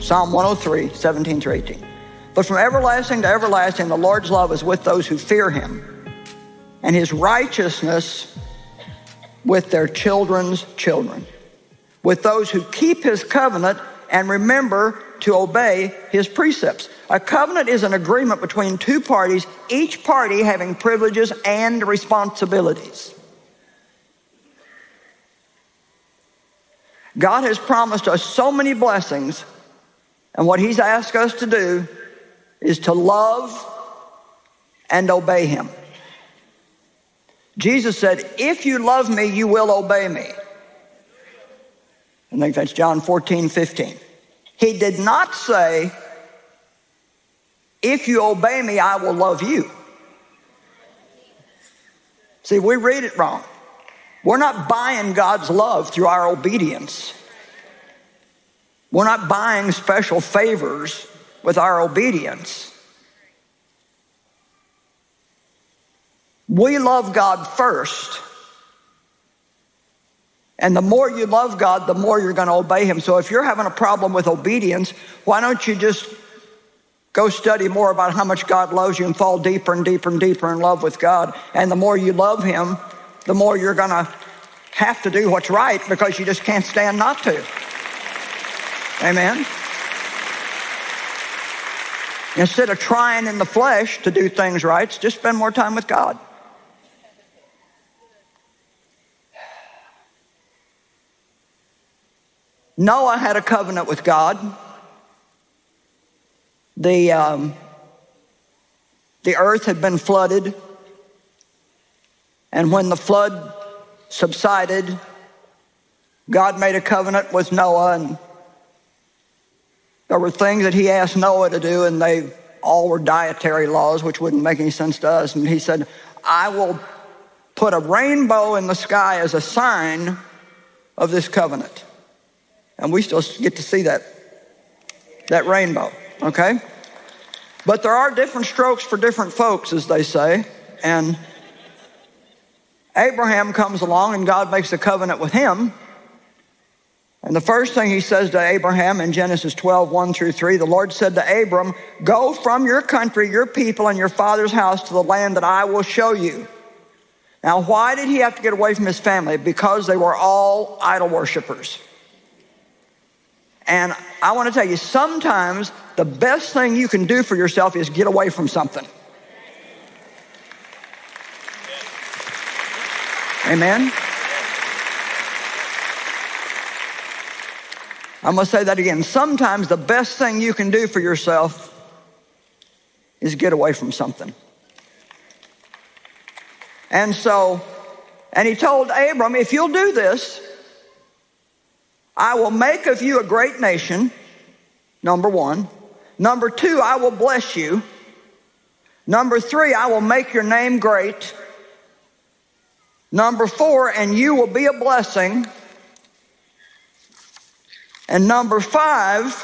Psalm 103, 17 through 18. But from everlasting to everlasting, the Lord's love is with those who fear him, and his righteousness with their children's children, with those who keep his covenant and remember to obey his precepts. A covenant is an agreement between two parties, each party having privileges and responsibilities. God has promised us so many blessings, and what he's asked us to do is to love and obey him. Jesus said, if you love me, you will obey me. I think that's John 14, 15. He did not say, if you obey me, I will love you. See, we read it wrong. We're not buying God's love through our obedience. We're not buying special favors with our obedience. We love God first. And the more you love God, the more you're going to obey him. So if you're having a problem with obedience, why don't you just go study more about how much God loves you and fall deeper and deeper and deeper in love with God. And the more you love him, the more you're going to have to do what's right because you just can't stand not to. Amen? Instead of trying in the flesh to do things right, just spend more time with God. Noah had a covenant with God. The earth had been flooded, and when the flood subsided, God made a covenant with Noah, and there were things that he asked Noah to do, and they all were dietary laws, which wouldn't make any sense to us. And he said, I will put a rainbow in the sky as a sign of this covenant. And we still get to see that rainbow, okay? But there are different strokes for different folks, as they say. And Abraham comes along, and God makes a covenant with him. And the first thing he says to Abraham in Genesis 12, 1 through 3, the Lord said to Abram, go from your country, your people, and your father's house to the land that I will show you. Now, why did he have to get away from his family? Because they were all idol worshipers. And I want to tell you, sometimes the best thing you can do for yourself is get away from something. Amen? I'm going to say that again. Sometimes the best thing you can do for yourself is get away from something. And he told Abram, if you'll do this, I will make of you a great nation, number one. Number two, I will bless you. Number three, I will make your name great. Number four, and you will be a blessing. And number five,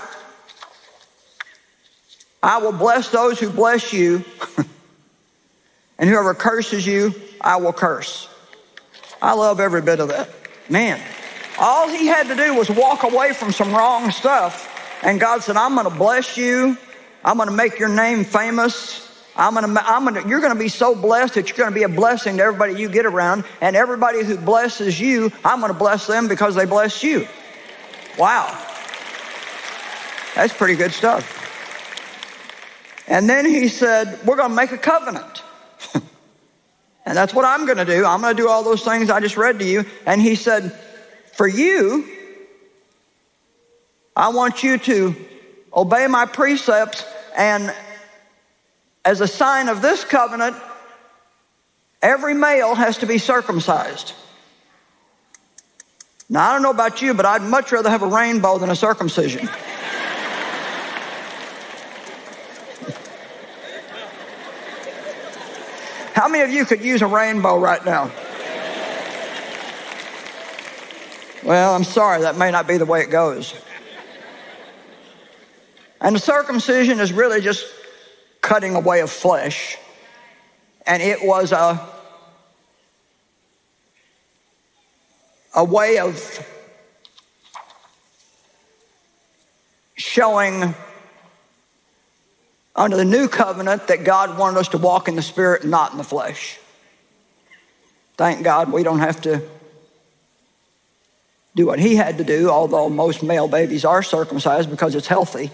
I will bless those who bless you. And whoever curses you, I will curse. I love every bit of that. Man. All he had to do was walk away from some wrong stuff. And God said, I'm going to bless you. I'm going to make your name famous. You're going to be so blessed that you're going to be a blessing to everybody you get around. And everybody who blesses you, I'm going to bless them because they bless you. Wow. That's pretty good stuff. And then he said, we're going to make a covenant. And that's what I'm going to do. I'm going to do all those things I just read to you. And he said, for you, I want you to obey my precepts, and as a sign of this covenant, every male has to be circumcised. Now, I don't know about you, but I'd much rather have a rainbow than a circumcision. How many of you could use a rainbow right now? Well, I'm sorry, that may not be the way it goes. And the circumcision is really just cutting away of flesh. And it was a way of showing under the new covenant that God wanted us to walk in the Spirit and not in the flesh. Thank God we don't have to do what he had to do, although most male babies are circumcised because it's healthy.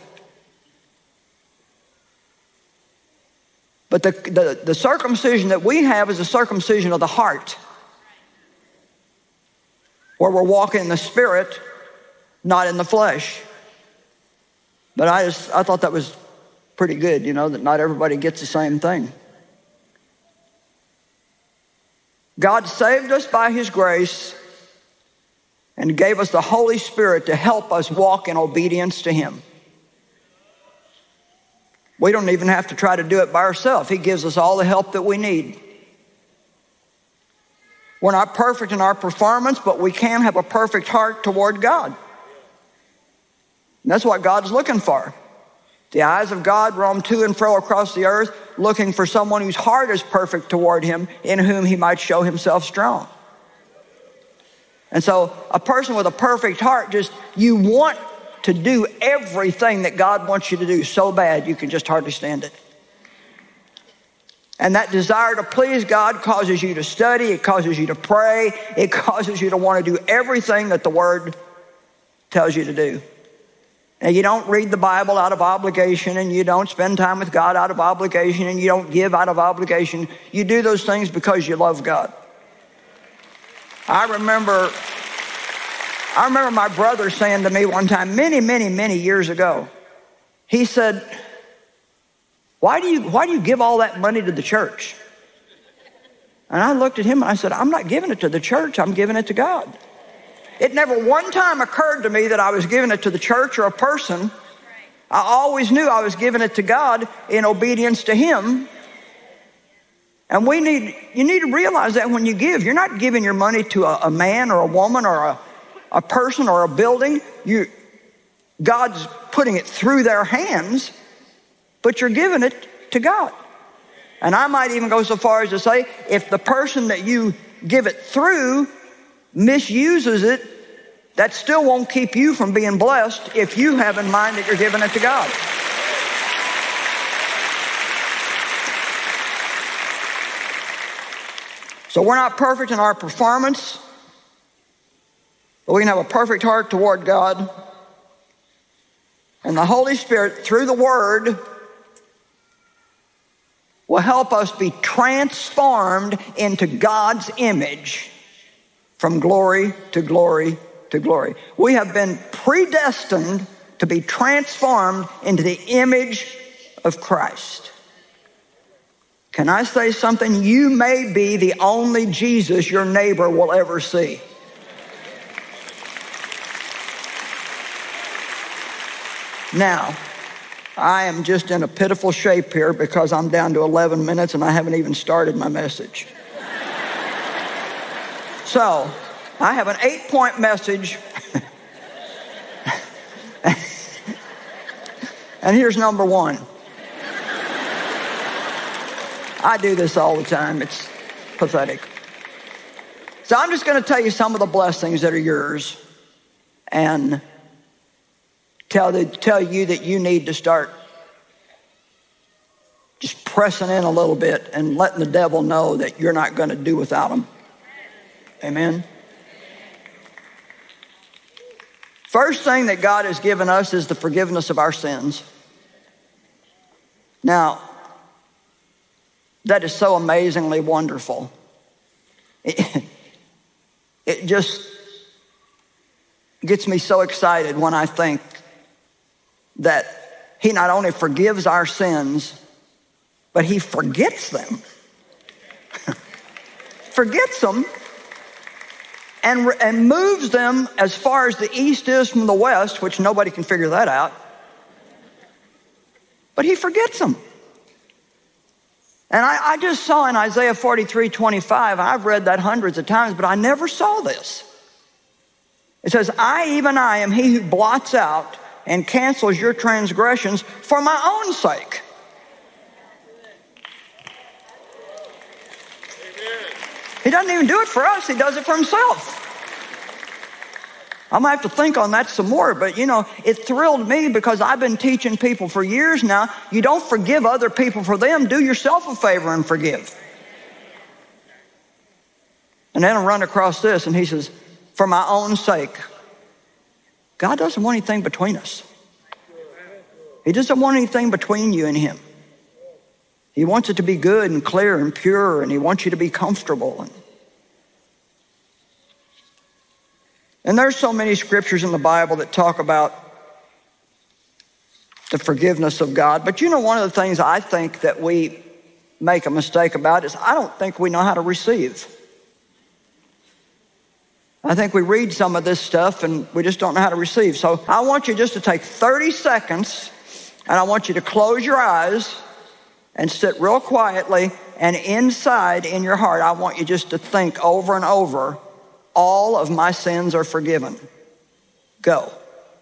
But the circumcision that we have is a circumcision of the heart, where we're walking in the Spirit, not in the flesh. But I thought that was pretty good, that not everybody gets the same thing. God saved us by his grace and gave us the Holy Spirit to help us walk in obedience to him. We don't even have to try to do it by ourselves. He gives us all the help that we need. We're not perfect in our performance, but we can have a perfect heart toward God. And that's what God's looking for. The eyes of God roam to and fro across the earth, looking for someone whose heart is perfect toward him, in whom he might show himself strong. And so a person with a perfect heart, you want to do everything that God wants you to do so bad you can just hardly stand it. And that desire to please God causes you to study, it causes you to pray, it causes you to want to do everything that the Word tells you to do. And you don't read the Bible out of obligation, and you don't spend time with God out of obligation, and you don't give out of obligation. You do those things because you love God. I remember my brother saying to me one time, many years ago, he said, why do you give all that money to the church? And I looked at him and I said, I'm not giving it to the church, I'm giving it to God. It never one time occurred to me that I was giving it to the church or a person. I always knew I was giving it to God in obedience to him. And you need to realize that when you give, you're not giving your money to a man or a woman or a person or a building. God's putting it through their hands, but you're giving it to God. And I might even go so far as to say, if the person that you give it through misuses it, that still won't keep you from being blessed if you have in mind that you're giving it to God. So we're not perfect in our performance, but we can have a perfect heart toward God. And the Holy Spirit, through the Word, will help us be transformed into God's image from glory to glory to glory. We have been predestined to be transformed into the image of Christ. Can I say something? You may be the only Jesus your neighbor will ever see. Now, I am just in a pitiful shape here because I'm down to 11 minutes and I haven't even started my message. So, I have an 8-point message. And here's number 1. I do this all the time. It's pathetic. So I'm just going to tell you some of the blessings that are yours and tell you that you need to start just pressing in a little bit and letting the devil know that you're not going to do without them. Amen. First thing that God has given us is the forgiveness of our sins. Now, that is so amazingly wonderful. It just gets me so excited when I think that he not only forgives our sins, but he forgets them. Forgets them and moves them as far as the east is from the west, which nobody can figure that out. But he forgets them. And I just saw in Isaiah 43:25, I've read that hundreds of times, but I never saw this. It says, even I am he who blots out and cancels your transgressions for my own sake. He doesn't even do it for us, he does it for himself. I'm going to have to think on that some more. But, it thrilled me because I've been teaching people for years now, you don't forgive other people for them. Do yourself a favor and forgive. And then I run across this, and he says, for my own sake. God doesn't want anything between us. He doesn't want anything between you and him. He wants it to be good and clear and pure, and he wants you to be comfortable. And there's so many scriptures in the Bible that talk about the forgiveness of God. But one of the things I think that we make a mistake about is I don't think we know how to receive. I think we read some of this stuff and we just don't know how to receive. So I want you just to take 30 seconds and I want you to close your eyes and sit real quietly, and inside in your heart, I want you just to think over and over, all of my sins are forgiven. Go.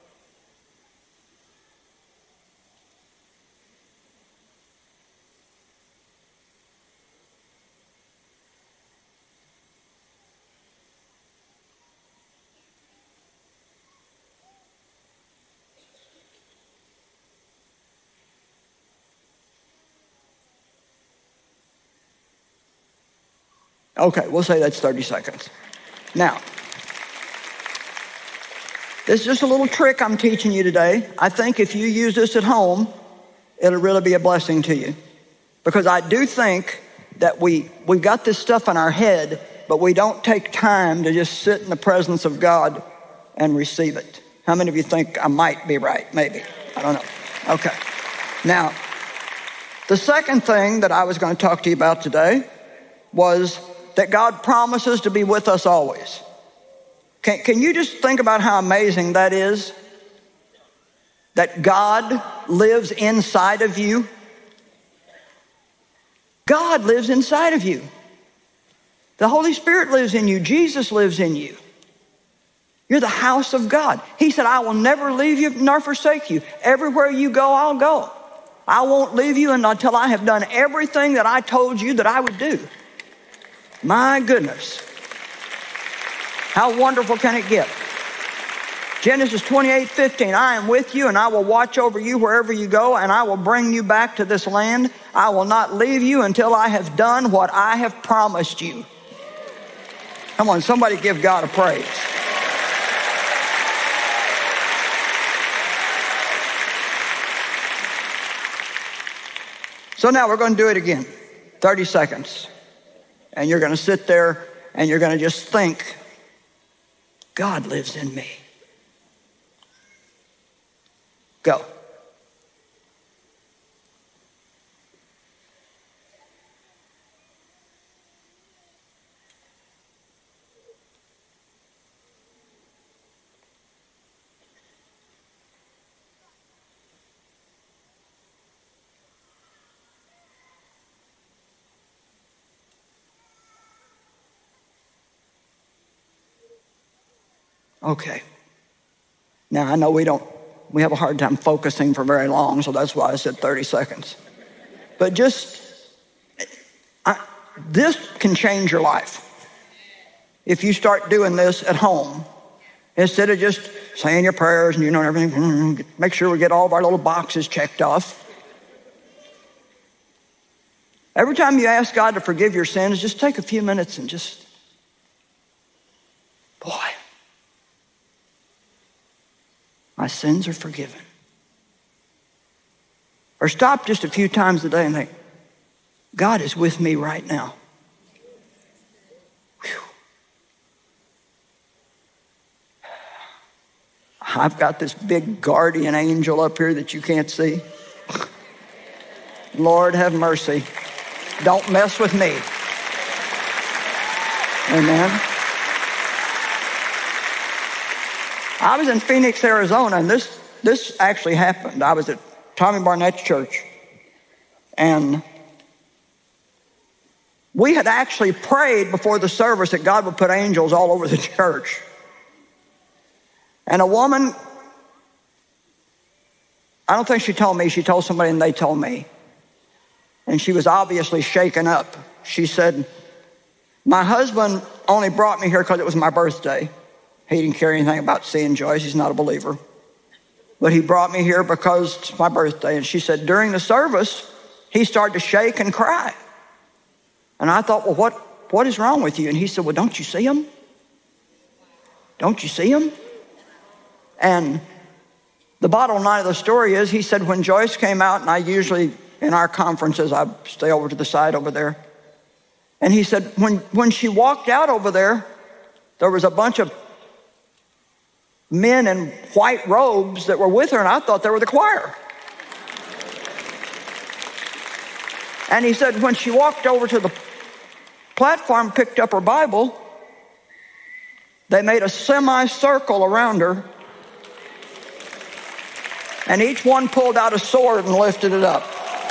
Okay, we'll say that's 30 seconds. Now, this is just a little trick I'm teaching you today. I think if you use this at home, it'll really be a blessing to you. Because I do think that we've got this stuff in our head, but we don't take time to just sit in the presence of God and receive it. How many of you think I might be right? Maybe. I don't know. Okay. Now, the second thing that I was going to talk to you about today was that God promises to be with us always. Can you just think about how amazing that is? That God lives inside of you. God lives inside of you. The Holy Spirit lives in you. Jesus lives in you. You're the house of God. He said, I will never leave you nor forsake you. Everywhere you go, I'll go. I won't leave you until I have done everything that I told you that I would do. My goodness. How wonderful can it get? Genesis 28:15, I am with you and I will watch over you wherever you go, and I will bring you back to this land. I will not leave you until I have done what I have promised you. Come on, somebody give God a praise. So now we're going to do it again. 30 seconds. And you're going to sit there and you're going to just think, God lives in me. Go. Okay. Now, I know we have a hard time focusing for very long, so that's why I said 30 seconds. But this can change your life. If you start doing this at home, instead of just saying your prayers and everything, make sure we get all of our little boxes checked off. Every time you ask God to forgive your sins, just take a few minutes and just, boy, my sins are forgiven. Or stop just a few times a day and think, God is with me right now. Whew. I've got this big guardian angel up here that you can't see. Lord, have mercy. Don't mess with me. Amen. I was in Phoenix, Arizona, and this actually happened. I was at Tommy Barnett's church, and we had actually prayed before the service that God would put angels all over the church. And a woman, I don't think she told me, she told somebody and they told me. And she was obviously shaken up. She said, my husband only brought me here because it was my birthday. He didn't care anything about seeing Joyce. He's not a believer. But he brought me here because it's my birthday. And she said, during the service, he started to shake and cry. And I thought, well, what is wrong with you? And he said, well, don't you see him? Don't you see him? And the bottom line of the story is, he said, when Joyce came out, and I usually, in our conferences, I stay over to the side over there. And he said, when she walked out over there, there was a bunch of men in white robes that were with her, and I thought they were the choir. And he said when she walked over to the platform, picked up her Bible, they made a semicircle around her, and each one pulled out a sword and lifted it up.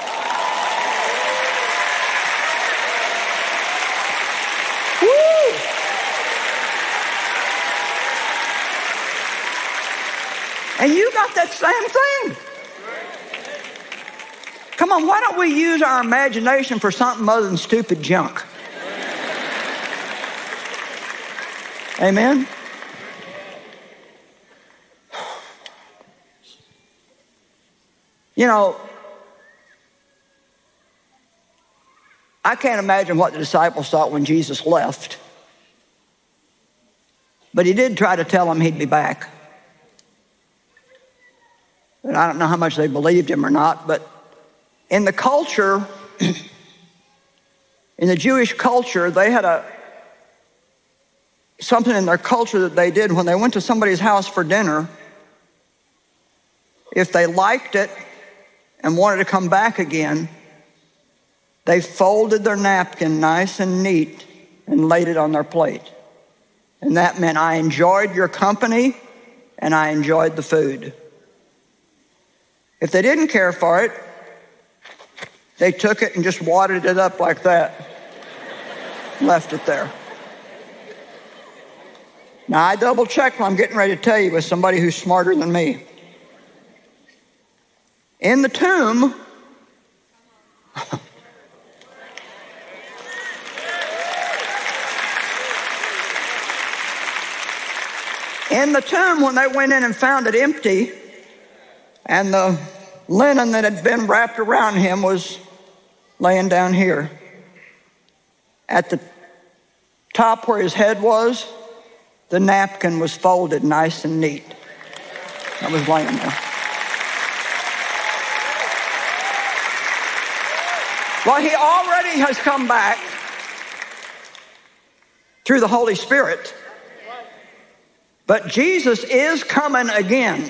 And you got that same thing. Come on, why don't we use our imagination for something other than stupid junk? Amen? You know, I can't imagine what the disciples thought when Jesus left. But he did try to tell them he'd be back. And I don't know how much they believed him or not, but in the culture, in the Jewish culture, they had something in their culture that they did when they went to somebody's house for dinner. If they liked it and wanted to come back again, they folded their napkin nice and neat and laid it on their plate. And that meant I enjoyed your company and I enjoyed the food. If they didn't care for it, they took it and just wadded it up like that, left it there. Now, I double-checked what I'm getting ready to tell you with somebody who's smarter than me. In the tomb, when they went in and found it empty, and the linen that had been wrapped around him was laying down here. At the top where his head was, the napkin was folded nice and neat. That was laying there. Well, he already has come back through the Holy Spirit. But Jesus is coming again.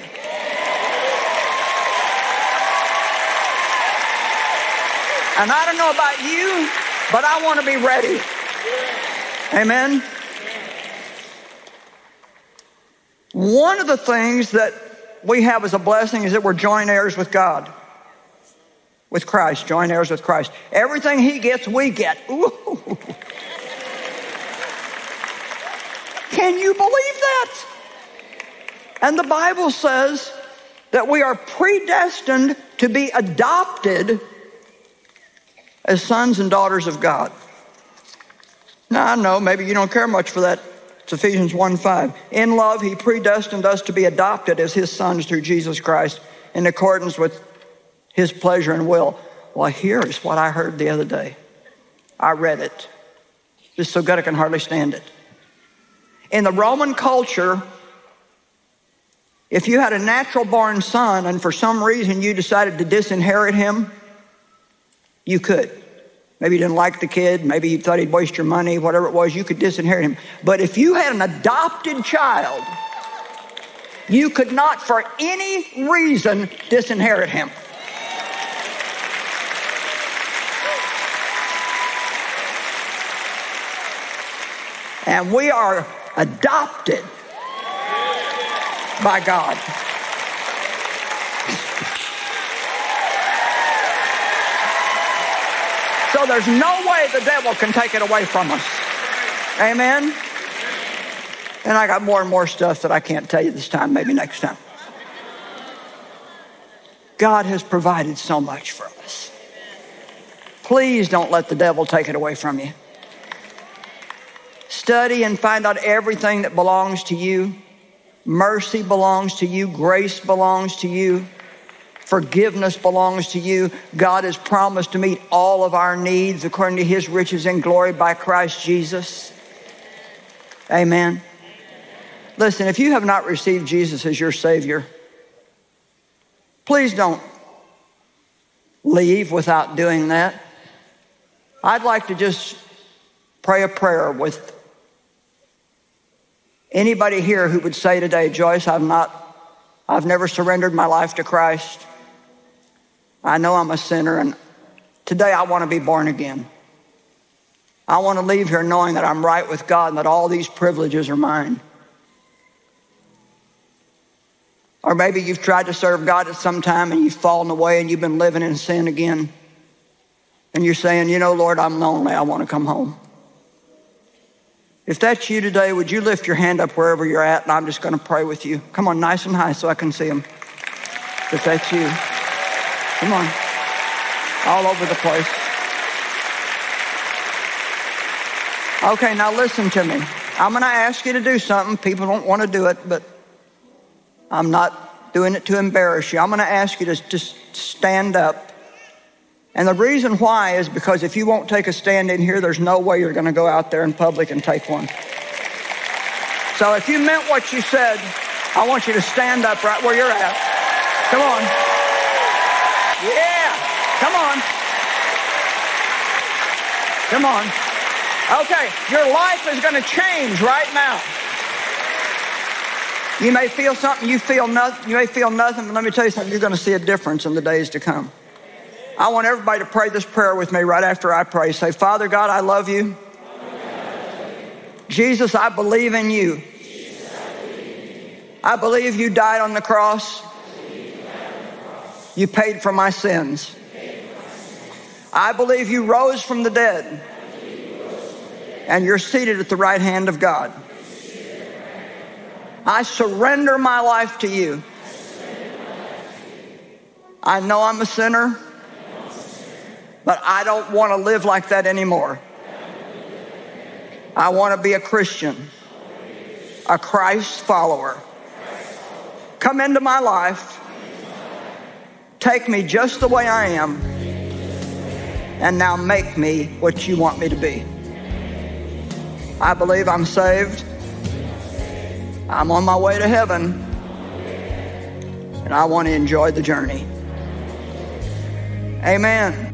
And I don't know about you, but I want to be ready. Amen? One of the things that we have as a blessing is that we're joint heirs with God. With Christ, joint heirs with Christ. Everything he gets, we get. Ooh. Can you believe that? And the Bible says that we are predestined to be adopted as sons and daughters of God. Now, I know maybe you don't care much for that. It's Ephesians 1:5. In love, he predestined us to be adopted as his sons through Jesus Christ in accordance with his pleasure and will. Well, here's what I heard the other day. I read it. It's so good I can hardly stand it. In the Roman culture, if you had a natural born son and for some reason you decided to disinherit him, you could. Maybe you didn't like the kid. Maybe you thought he'd waste your money. Whatever it was, you could disinherit him. But if you had an adopted child, you could not for any reason disinherit him. And we are adopted by God. So there's no way the devil can take it away from us. Amen? And I got more and more stuff that I can't tell you this time, maybe next time. God has provided so much for us. Please don't let the devil take it away from you. Study and find out everything that belongs to you. Mercy belongs to you. Grace belongs to you. Forgiveness belongs to you. God has promised to meet all of our needs according to his riches and glory by Christ Jesus. Amen. Listen, if you have not received Jesus as your Savior, please don't leave without doing that. I'd like to just pray a prayer with anybody here who would say today, Joyce, I've never surrendered my life to Christ. I know I'm a sinner, and today I want to be born again. I want to leave here knowing that I'm right with God and that all these privileges are mine. Or maybe you've tried to serve God at some time and you've fallen away and you've been living in sin again. And you're saying, you know, Lord, I'm lonely. I want to come home. If that's you today, would you lift your hand up wherever you're at, and I'm just going to pray with you. Come on, nice and high so I can see them. If that's you. Come on. All over the place. Okay, now listen to me. I'm going to ask you to do something. People don't want to do it, but I'm not doing it to embarrass you. I'm going to ask you to just stand up. And the reason why is because if you won't take a stand in here, there's no way you're going to go out there in public and take one. So if you meant what you said, I want you to stand up right where you're at. Come on. Yeah. Come on. Come on. Okay, your life is going to change right now. You may feel something, you may feel nothing, but let me tell you something, you're going to see a difference in the days to come. I want everybody to pray this prayer with me right after I pray. Say, Father God, I love you. Jesus, I believe in you. I believe you died on the cross. You paid for my sins. I believe you rose from the dead. And you're seated at the right hand of God. I surrender my life to you. I know I'm a sinner, but I don't want to live like that anymore. I want to be a Christian, a Christ follower. Come into my life. Take me just the way I am. And now make me what you want me to be. I believe I'm saved. I'm on my way to heaven. And I want to enjoy the journey. Amen.